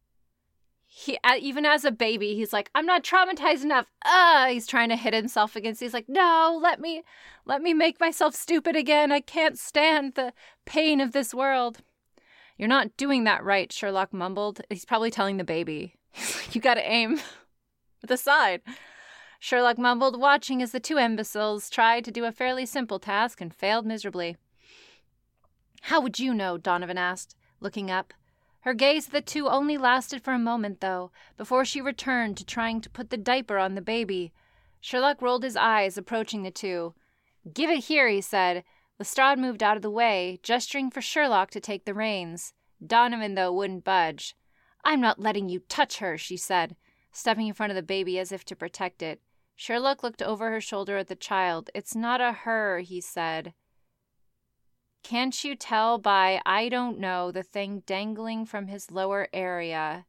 Even as a baby, he's like, I'm not traumatized enough. He's trying to hit himself against. He's like, no, let me make myself stupid again. I can't stand the pain of this world. You're not doing that right, Sherlock mumbled. He's probably telling the baby. He's like, you gotta aim at the side. Sherlock mumbled, watching as the two imbeciles tried to do a fairly simple task and failed miserably. How would you know? Donovan asked, looking up. Her gaze at the two only lasted for a moment, though, before she returned to trying to put the diaper on the baby. Sherlock rolled his eyes, approaching the two. Give it here, he said. Lestrade moved out of the way, gesturing for Sherlock to take the reins. Donovan, though, wouldn't budge. I'm not letting you touch her, she said, stepping in front of the baby as if to protect it. Sherlock looked over her shoulder at the child. It's not a her, he said. Can't you tell by, I don't know, the thing dangling from his lower area?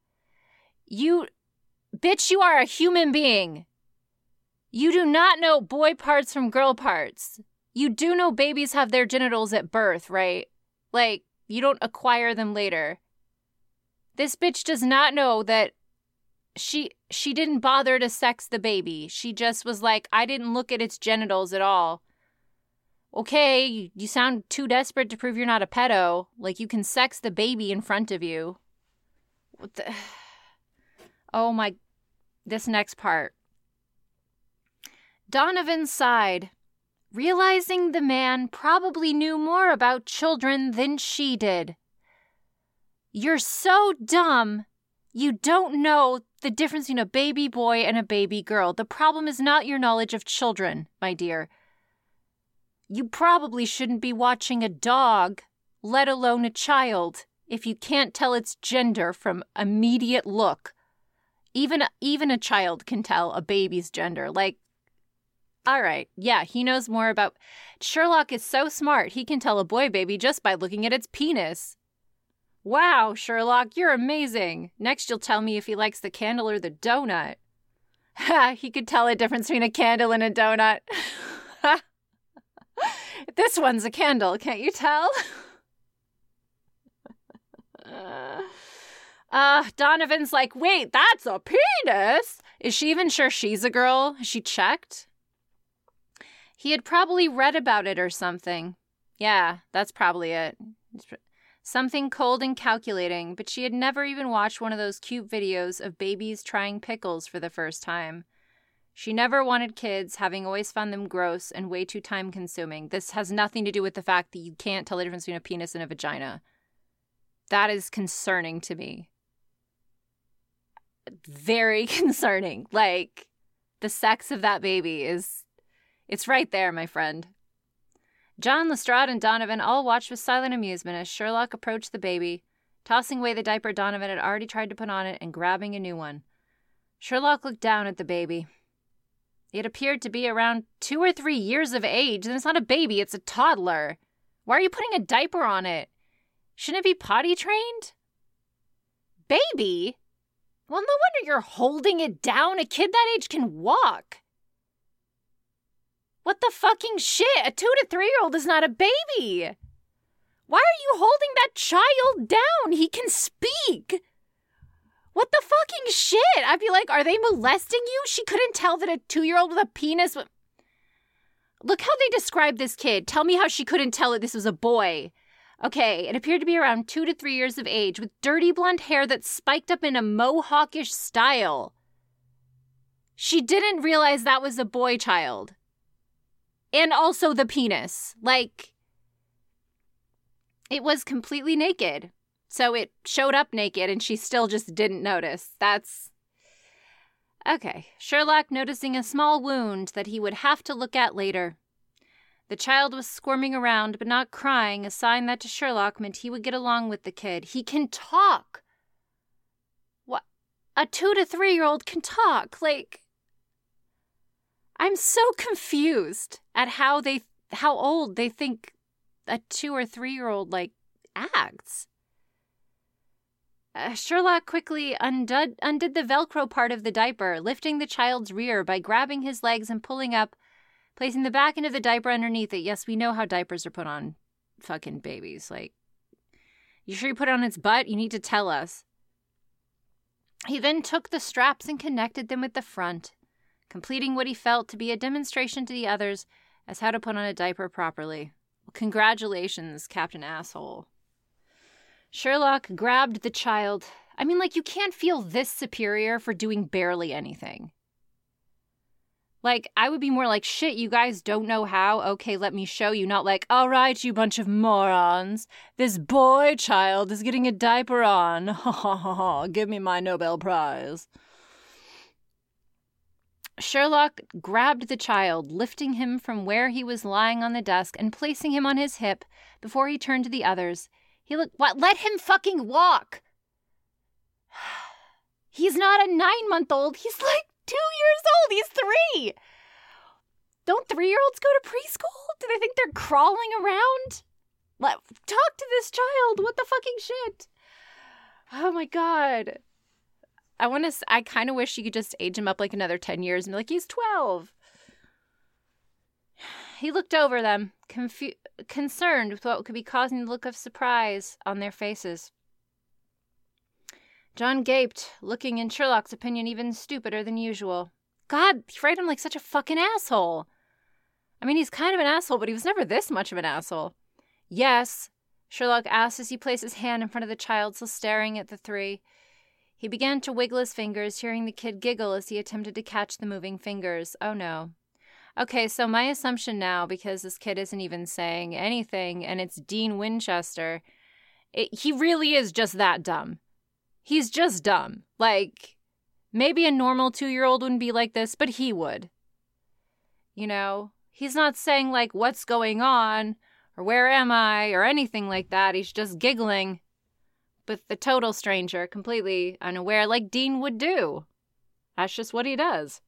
Bitch, you are a human being. You do not know boy parts from girl parts. You do know babies have their genitals at birth, right? Like, you don't acquire them later. This bitch does not know that she didn't bother to sex the baby. She just was like, I didn't look at its genitals at all. Okay, you sound too desperate to prove you're not a pedo. Like, you can sex the baby in front of you. What the... Oh my... This next part. Donovan sighed, realizing the man probably knew more about children than she did. You're so dumb. You don't know the difference between a baby boy and a baby girl. The problem is not your knowledge of children, my dear. You probably shouldn't be watching a dog, let alone a child, if you can't tell its gender from immediate look. Even a child can tell a baby's gender. Like, all right, yeah, he knows more about... Sherlock is so smart, he can tell a boy baby just by looking at its penis. Wow, Sherlock, you're amazing. Next you'll tell me if he likes the candle or the donut. Ha, he could tell a difference between a candle and a donut. This one's a candle, can't you tell? Donovan's like, wait, that's a penis? Is she even sure she's a girl? Has she checked? He had probably read about it or something. Yeah, that's probably it. Something cold and calculating, but she had never even watched one of those cute videos of babies trying pickles for the first time. She never wanted kids, having always found them gross and way too time-consuming. This has nothing to do with the fact that you can't tell the difference between a penis and a vagina. That is concerning to me. Very concerning. Like, the sex of that baby is... It's right there, my friend. John, Lestrade, and Donovan all watched with silent amusement as Sherlock approached the baby, tossing away the diaper Donovan had already tried to put on it and grabbing a new one. Sherlock looked down at the baby. It appeared to be around 2 or 3 years of age, and it's not a baby, it's a toddler. Why are you putting a diaper on it? Shouldn't it be potty trained? Baby? Well, no wonder you're holding it down. A kid that age can walk. What the fucking shit? A 2 to 3-year-old is not a baby. Why are you holding that child down? He can speak. What the fucking shit? I'd be like, are they molesting you? She couldn't tell that a 2-year-old with a penis... Look how they describe this kid. Tell me how she couldn't tell that this was a boy. Okay, it appeared to be around 2 to 3 years of age with dirty blonde hair that spiked up in a mohawkish style. She didn't realize that was a boy child. And also the penis. Like, It was completely naked. So it showed up naked and she still just didn't notice. That's... Okay. Sherlock noticing a small wound that he would have to look at later. The child was squirming around but not crying, a sign that to Sherlock meant he would get along with the kid. He can talk! What? A 2 to 3-year-old can talk. Like, I'm so confused at how old they think a 2 or 3-year-old, like, acts. Sherlock quickly undid the Velcro part of the diaper, lifting the child's rear by grabbing his legs and pulling up, placing the back end of the diaper underneath it. Yes, we know how diapers are put on fucking babies. Like, you sure you put it on its butt? You need to tell us. He then took the straps and connected them with the front, completing what he felt to be a demonstration to the others as how to put on a diaper properly. Well, congratulations, Captain Asshole. Sherlock grabbed the child. I mean, like, you can't feel this superior for doing barely anything. Like, I would be more like, shit, you guys don't know how? Okay, let me show you. Not like, all right, you bunch of morons. This boy child is getting a diaper on. Ha ha ha ha. Give me my Nobel Prize. Sherlock grabbed the child, lifting him from where he was lying on the desk and placing him on his hip before he turned to the others. What? Let him fucking walk! He's not a 9-month-old. He's like 2 years old. He's 3. Don't 3-year-olds go to preschool? Do they think they're crawling around? Talk to this child. What the fucking shit? Oh my god. I kind of wish you could just age him up like another 10 years and be like, he's 12. He looked over them, concerned with what could be causing the look of surprise on their faces. John gaped, looking in Sherlock's opinion even stupider than usual. God, he framed him like such a fucking asshole. I mean, he's kind of an asshole, but he was never this much of an asshole. Yes, Sherlock asked as he placed his hand in front of the child, still staring at the three. He began to wiggle his fingers, hearing the kid giggle as he attempted to catch the moving fingers. Oh no. Okay, so my assumption now, because this kid isn't even saying anything, and it's Dean Winchester, he really is just that dumb. He's just dumb. Like, maybe a normal 2-year-old wouldn't be like this, but he would. You know? He's not saying, like, what's going on, or where am I, or anything like that. He's just giggling with the total stranger, completely unaware, like Dean would do. That's just what he does.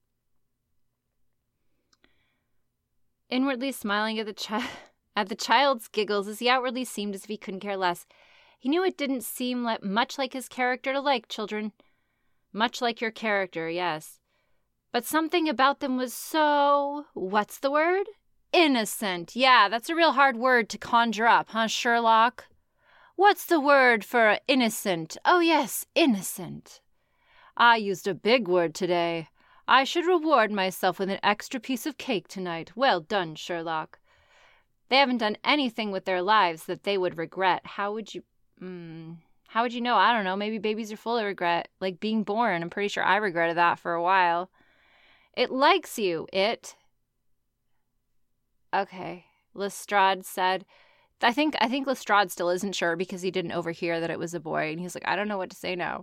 Inwardly smiling at the child's giggles as he outwardly seemed as if he couldn't care less. He knew it didn't seem much like his character to like children. Much like your character, yes. But something about them was so... what's the word? Innocent. Yeah, that's a real hard word to conjure up, huh, Sherlock? What's the word for innocent? Oh, yes, innocent. I used a big word today. I should reward myself with an extra piece of cake tonight. Well done, Sherlock. They haven't done anything with their lives that they would regret. How would you know? I don't know. Maybe babies are full of regret. Like being born. I'm pretty sure I regretted that for a while. It likes you. It. Okay. Lestrade said. I think Lestrade still isn't sure because he didn't overhear that it was a boy. And he's like, I don't know what to say now.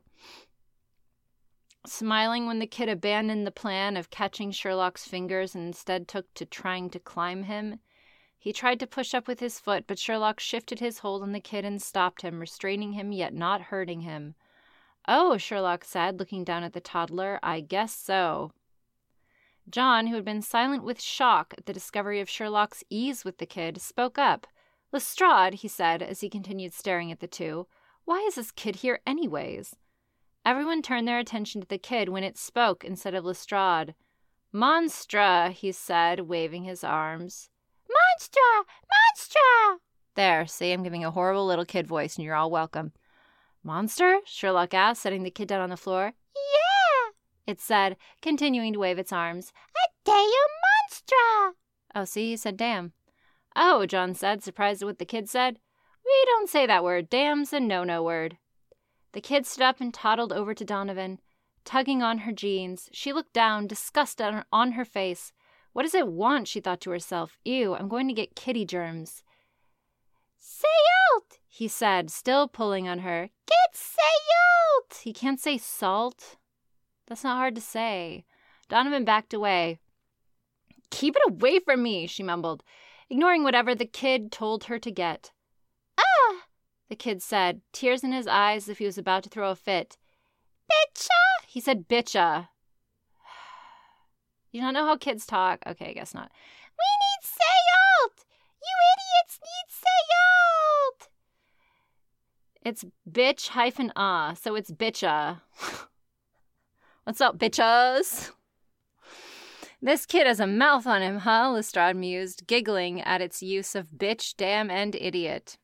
Smiling when the kid abandoned the plan of catching Sherlock's fingers and instead took to trying to climb him. He tried to push up with his foot, but Sherlock shifted his hold on the kid and stopped him, restraining him yet not hurting him. Oh, Sherlock said, looking down at the toddler, I guess so. John, who had been silent with shock at the discovery of Sherlock's ease with the kid, spoke up. Lestrade, he said, as he continued staring at the two, why is this kid here anyways? Everyone turned their attention to the kid when it spoke instead of Lestrade. Monstre, he said, waving his arms. Monstre! Monstre! There, see, I'm giving a horrible little kid voice and you're all welcome. Monster? Sherlock asked, setting the kid down on the floor. Yeah, it said, continuing to wave its arms. A damn monstre! Oh, see, he said damn. Oh, John said, surprised at what the kid said. We don't say that word. Damn's a no-no word. The kid stood up and toddled over to Donovan, tugging on her jeans. She looked down, disgust on her face. What does it want, she thought to herself. Ew, I'm going to get kitty germs. Say out! he said, still pulling on her. Get salt! He can't say salt. That's not hard to say. Donovan backed away. Keep it away from me, she mumbled, ignoring whatever the kid told her to get. Ah, the kid said, tears in his eyes as if he was about to throw a fit. Bitcha! He said bitcha. You don't know how kids talk? Okay, I guess not. We need salt! You idiots need salt! It's bitch-ah, so it's bitcha. What's up, bitches? This kid has a mouth on him, huh? Lestrade mused, giggling at its use of bitch, damn, and idiot.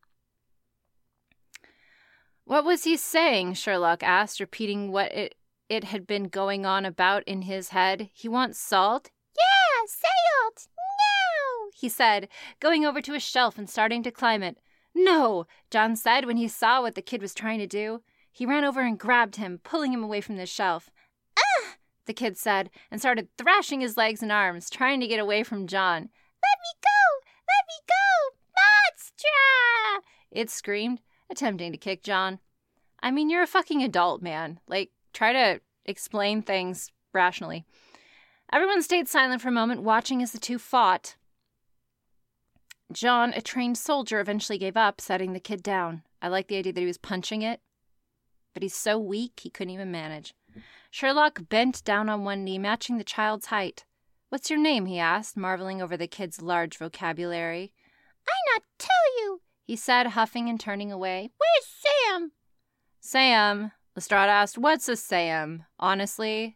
What was he saying? Sherlock asked, repeating what it had been going on about in his head. He wants salt? Yeah, salt! No! He said, going over to a shelf and starting to climb it. No, John said when he saw what the kid was trying to do. He ran over and grabbed him, pulling him away from the shelf. Ah! The kid said, and started thrashing his legs and arms, trying to get away from John. Let me go! Let me go! Monstra! It screamed, attempting to kick John. I mean, you're a fucking adult, man. Like, try to explain things rationally. Everyone stayed silent for a moment, watching as the two fought. John, a trained soldier, eventually gave up, setting the kid down. I like the idea that he was punching it, but he's so weak he couldn't even manage. Sherlock bent down on one knee, matching the child's height. What's your name? He asked, marveling over the kid's large vocabulary. I not tell you, he said, huffing and turning away. Where's Sam? Sam, Lestrade asked. What's a Sam? Honestly?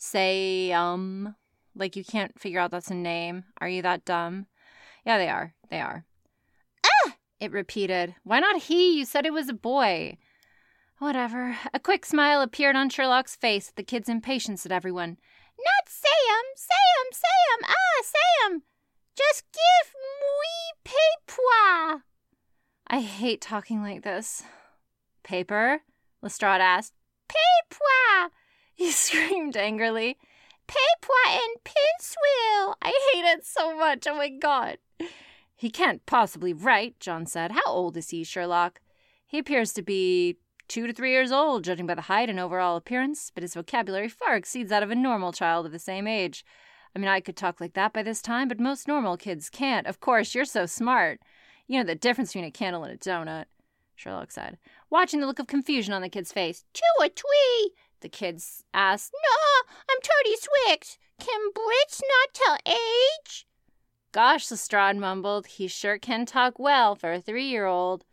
Sam. Like you can't figure out that's a name. Are you that dumb? Yeah, they are. They are. Ah! It repeated. Why not he? You said it was a boy. Whatever. A quick smile appeared on Sherlock's face at the kid's impatience at everyone. Not Sam! Sam! Sam! Just give me paper! I hate talking like this. Paper? Lestrade asked. Paper! He screamed angrily. Paper and pencil! I hate it so much, oh my god. He can't possibly write, John said. How old is he, Sherlock? He appears to be 2 to 3 years old, judging by the height and overall appearance, but his vocabulary far exceeds that of a normal child of the same age. I mean, I could talk like that by this time, but most normal kids can't. Of course, you're so smart. You know the difference between a candle and a donut, Sherlock said, watching the look of confusion on the kid's face. 2 or 3, the kids asked. No, I'm 36. Can Brits not tell age? Gosh, Lestrade mumbled. He sure can talk well for a 3-year-old.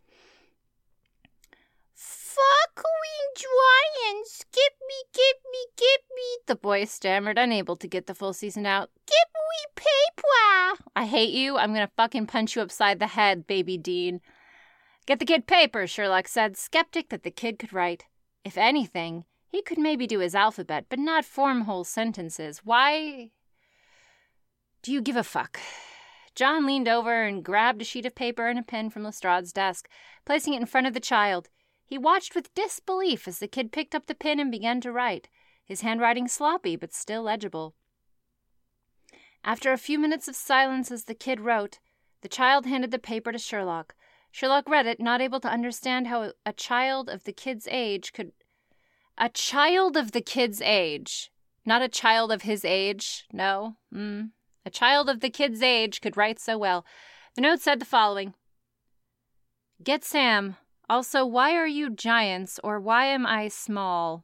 Fucking giants! Get me, the boy stammered, unable to get the full season out. Give me paper! I hate you. I'm gonna fucking punch you upside the head, baby Dean. Get the kid paper, Sherlock said, skeptic that the kid could write. If anything, he could maybe do his alphabet, but not form whole sentences. Why do you give a fuck? John leaned over and grabbed a sheet of paper and a pen from Lestrade's desk, placing it in front of the child. He watched with disbelief as the kid picked up the pen and began to write, his handwriting sloppy but still legible. After a few minutes of silence as the kid wrote, the child handed the paper to Sherlock. Sherlock read it, not able to understand how a child of the kid's age could... A child of the kid's age. Not a child of his age. No. A child of the kid's age could write so well. The note said the following. Get Sam. Also, why are you giants, or why am I small?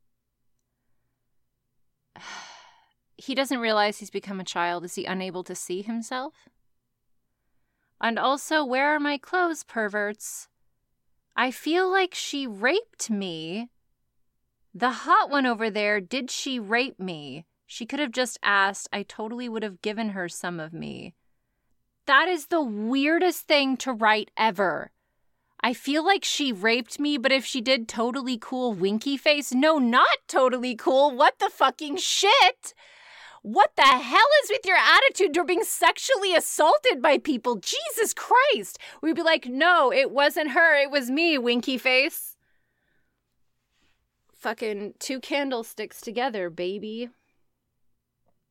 He doesn't realize he's become a child. Is he unable to see himself? And also, where are my clothes, perverts? I feel like she raped me. The hot one over there, did she rape me? She could have just asked. I totally would have given her some of me. That is the weirdest thing to write ever. I feel like she raped me, but if she did, totally cool winky face. No, not totally cool. What the fucking shit? What the hell is with your attitude toward being sexually assaulted by people? Jesus Christ. We'd be like, no, it wasn't her. It was me, winky face. Fucking 2 candlesticks together, baby.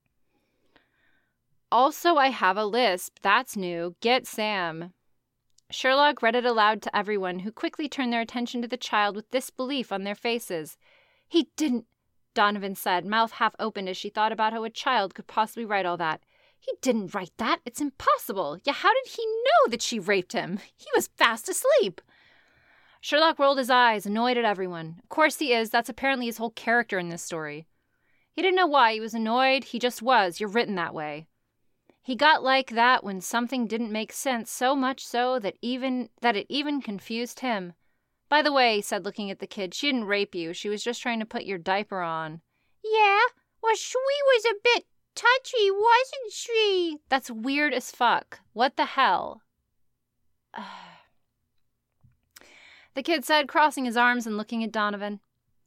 Also, I have a lisp. That's new. Get Sam. Sherlock read it aloud to everyone, who quickly turned their attention to the child with disbelief on their faces. He didn't, Donovan said, mouth half opened as she thought about how a child could possibly write all that. He didn't write that. It's impossible. Yeah, how did he know that she raped him? He was fast asleep. Sherlock rolled his eyes, annoyed at everyone. Of course he is. That's apparently his whole character in this story. He didn't know why he was annoyed. He just was. You're written that way. He got like that when something didn't make sense, so much so that it even confused him. By the way, he said, looking at the kid, she didn't rape you. She was just trying to put your diaper on. Yeah? Well, she was a bit touchy, wasn't she? That's weird as fuck. What the hell? The kid said, crossing his arms and looking at Donovan.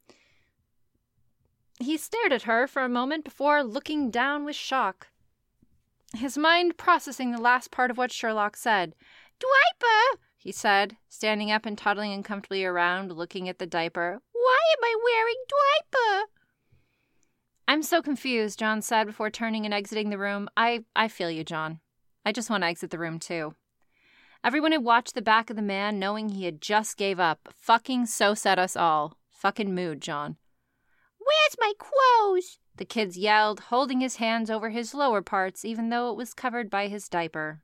He stared at her for a moment before looking down with shock, his mind processing the last part of what Sherlock said. Diaper, he said, standing up and toddling uncomfortably around, looking at the diaper. Why am I wearing diaper? I'm so confused, John said before turning and exiting the room. I feel you, John. I just want to exit the room, too. Everyone had watched the back of the man, knowing he had just gave up. Fucking so set us all. Fucking mood, John. Where's my clothes? The kids yelled, holding his hands over his lower parts, even though it was covered by his diaper.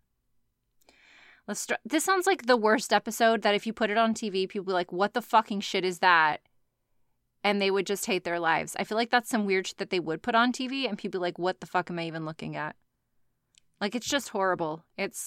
This sounds like the worst episode that if you put it on TV, people would be like, what the fucking shit is that? And they would just hate their lives. I feel like that's some weird shit that they would put on TV, and people be like, what the fuck am I even looking at? Like, it's just horrible.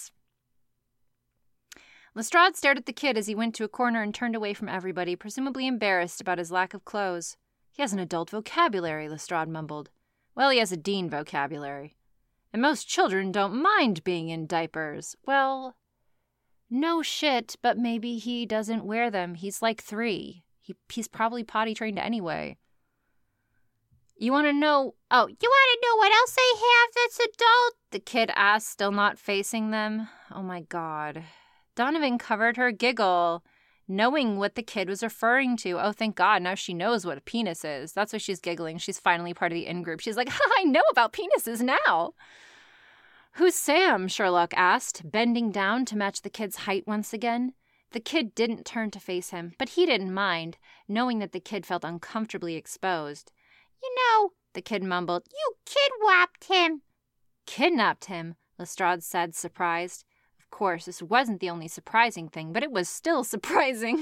Lestrade stared at the kid as he went to a corner and turned away from everybody, presumably embarrassed about his lack of clothes. He has an adult vocabulary, Lestrade mumbled. Well, he has a Dean vocabulary. And most children don't mind being in diapers. Well, no shit, but maybe he doesn't wear them. He's like 3. He's probably potty trained anyway. You want to know what else they have that's adult? The kid asked, still not facing them. Oh my God. Donovan covered her giggle, knowing what the kid was referring to. Oh, thank God, now she knows what a penis is. That's why she's giggling. She's finally part of the in-group. She's like, I know about penises now. Who's Sam? Sherlock asked, bending down to match the kid's height once again. The kid didn't turn to face him, but he didn't mind, knowing that the kid felt uncomfortably exposed. You know, the kid mumbled, you kidnapped him. Kidnapped him, Lestrade said, surprised. Of course, this wasn't the only surprising thing, but it was still surprising.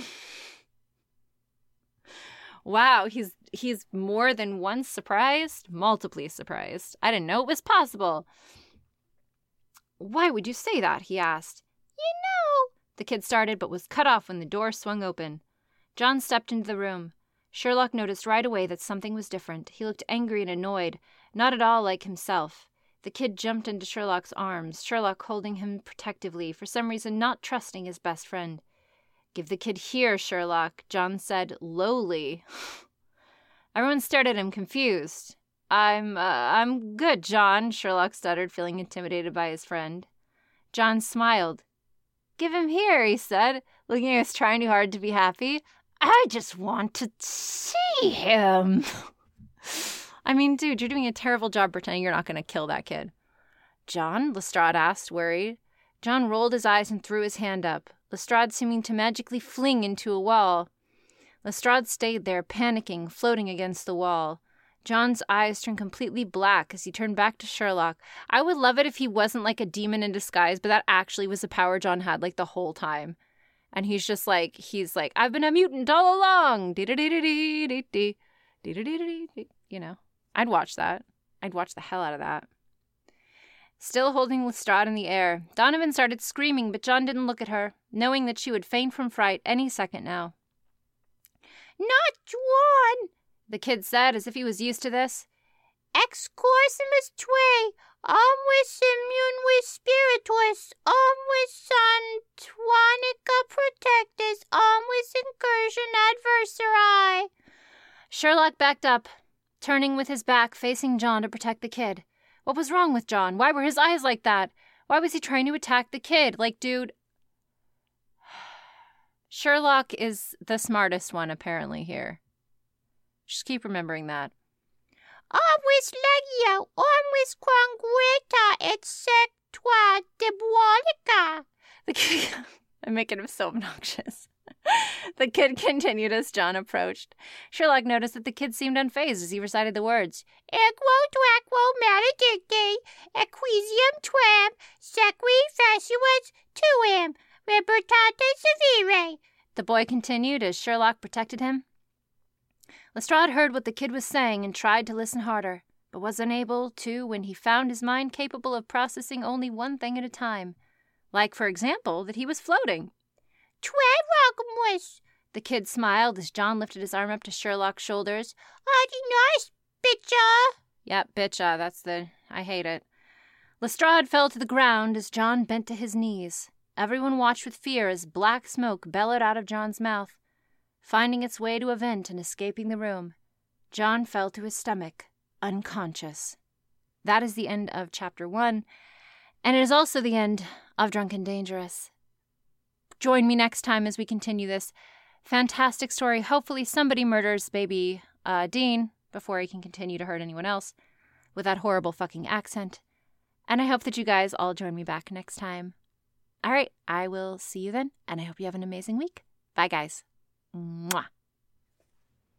Wow, he's more than once surprised? Multiply surprised. I didn't know it was possible. Why would you say that? He asked. You know, the kid started, but was cut off when the door swung open. John stepped into the room. Sherlock noticed right away that something was different. He looked angry and annoyed, not at all like himself. The kid jumped into Sherlock's arms, Sherlock holding him protectively, for some reason not trusting his best friend. Give the kid here, Sherlock, John said lowly. Everyone stared at him, confused. I'm good, John, Sherlock stuttered, feeling intimidated by his friend. John smiled. Give him here, he said, looking as trying too hard to be happy. I just want to see him. I mean, dude, you're doing a terrible job pretending you're not going to kill that kid. John? Lestrade asked, worried. John rolled his eyes and threw his hand up, Lestrade seeming to magically fling into a wall. Lestrade stayed there, panicking, floating against the wall. John's eyes turned completely black as he turned back to Sherlock. I would love it if he wasn't like a demon in disguise, but that actually was the power John had like the whole time. And he's like, I've been a mutant all along. You know, I'd watch that. I'd watch the hell out of that. Still holding Lestrade in the air, Donovan started screaming, but John didn't look at her, knowing that she would faint from fright any second now. Not John, the kid said, as if he was used to this. Excursimus tue, omnis immunus spiritus, omnis santuanica protectus, omnis incursion adversari. Sherlock backed up, turning with his back facing John to protect the kid. What was wrong with John? Why were his eyes like that? Why was he trying to attack the kid? Like, dude... Sherlock is the smartest one, apparently, here. Just keep remembering that. Omnis legio, omnis quanguita, et sectua diabolica. I'm making him so obnoxious. The kid continued as John approached. Sherlock noticed that the kid seemed unfazed as he recited the words. Equo, twaquo, maledicte, equisium twam, sequi faciuus tuam, repertate severe. The boy continued as Sherlock protected him. Lestrade heard what the kid was saying and tried to listen harder, but was unable to when he found his mind capable of processing only one thing at a time. Like, for example, that he was floating. Twelve the kid smiled as John lifted his arm up to Sherlock's shoulders. Nice, bitcha. Yep, bitcha, I hate it. Lestrade fell to the ground as John bent to his knees. Everyone watched with fear as black smoke bellowed out of John's mouth, finding its way to a vent and escaping the room. John fell to his stomach, unconscious. That is the end of Chapter 1, and it is also the end of Drunk and Dangerous. Join me next time as we continue this fantastic story. Hopefully somebody murders baby Dean before he can continue to hurt anyone else with that horrible fucking accent. And I hope that you guys all join me back next time. All right, I will see you then, and I hope you have an amazing week. Bye, guys. Mwah.